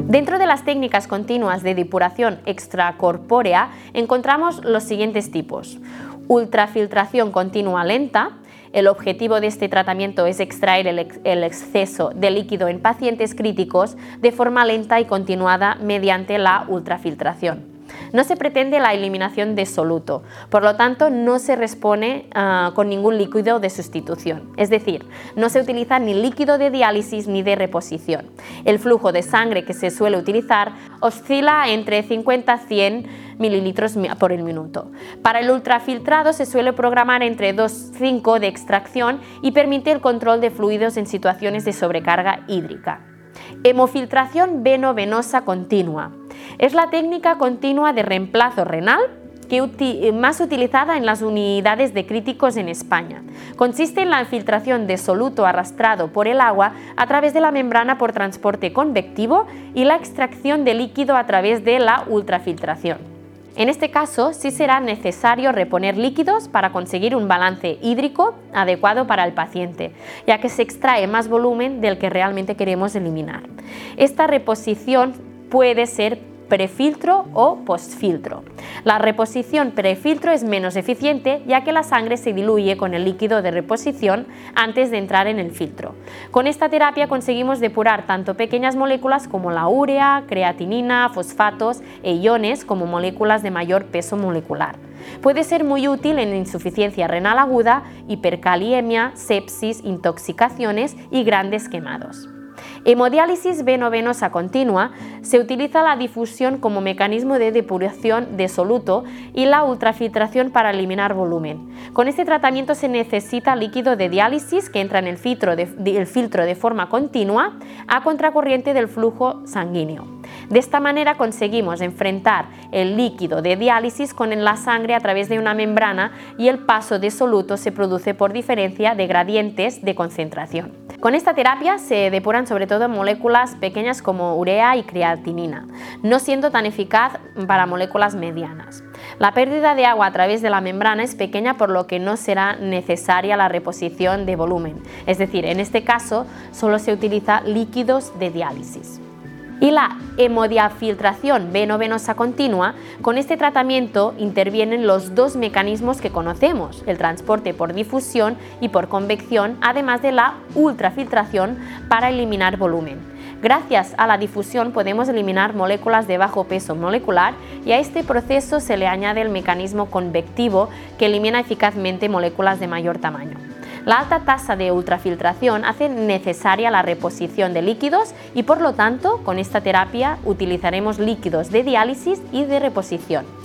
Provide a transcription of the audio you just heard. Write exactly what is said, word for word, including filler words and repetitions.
Dentro de las técnicas continuas de depuración extracorpórea encontramos los siguientes tipos: ultrafiltración continua lenta. El objetivo de este tratamiento es extraer el, ex el exceso de líquido en pacientes críticos de forma lenta y continuada mediante la ultrafiltración. No se pretende la eliminación de soluto, por lo tanto no se responde uh, con ningún líquido de sustitución, es decir, no se utiliza ni líquido de diálisis ni de reposición. El flujo de sangre que se suele utilizar oscila entre cincuenta a cien mililitros por el minuto. Para el ultrafiltrado se suele programar entre dos a cinco de extracción y permite el control de fluidos en situaciones de sobrecarga hídrica. Hemofiltración veno-venosa continua. Es la técnica continua de reemplazo renal que uti- más utilizada en las unidades de críticos en España. Consiste en la filtración de soluto arrastrado por el agua a través de la membrana por transporte convectivo y la extracción de líquido a través de la ultrafiltración. En este caso, sí será necesario reponer líquidos para conseguir un balance hídrico adecuado para el paciente, ya que se extrae más volumen del que realmente queremos eliminar. Esta reposición puede ser prefiltro o postfiltro. La reposición prefiltro es menos eficiente, ya que la sangre se diluye con el líquido de reposición antes de entrar en el filtro. Con esta terapia conseguimos depurar tanto pequeñas moléculas como la urea, creatinina, fosfatos e iones como moléculas de mayor peso molecular. Puede ser muy útil en insuficiencia renal aguda, hipercaliemia, sepsis, intoxicaciones y grandes quemados. Hemodiálisis veno-venosa continua. Se utiliza la difusión como mecanismo de depuración de soluto y la ultrafiltración para eliminar volumen. Con este tratamiento se necesita líquido de diálisis que entra en el filtro de, de, el filtro de forma continua a contracorriente del flujo sanguíneo. De esta manera conseguimos enfrentar el líquido de diálisis con la sangre a través de una membrana y el paso de soluto se produce por diferencia de gradientes de concentración. Con esta terapia se depuran sobre todo moléculas pequeñas como urea y creatinina, no siendo tan eficaz para moléculas medianas. La pérdida de agua a través de la membrana es pequeña, por lo que no será necesaria la reposición de volumen, es decir, en este caso solo se utiliza líquidos de diálisis. Y la hemodiafiltración veno-venosa continua. Con este tratamiento intervienen los dos mecanismos que conocemos, el transporte por difusión y por convección, además de la ultrafiltración para eliminar volumen. Gracias a la difusión podemos eliminar moléculas de bajo peso molecular y a este proceso se le añade el mecanismo convectivo que elimina eficazmente moléculas de mayor tamaño. La alta tasa de ultrafiltración hace necesaria la reposición de líquidos y por lo tanto con esta terapia utilizaremos líquidos de diálisis y de reposición.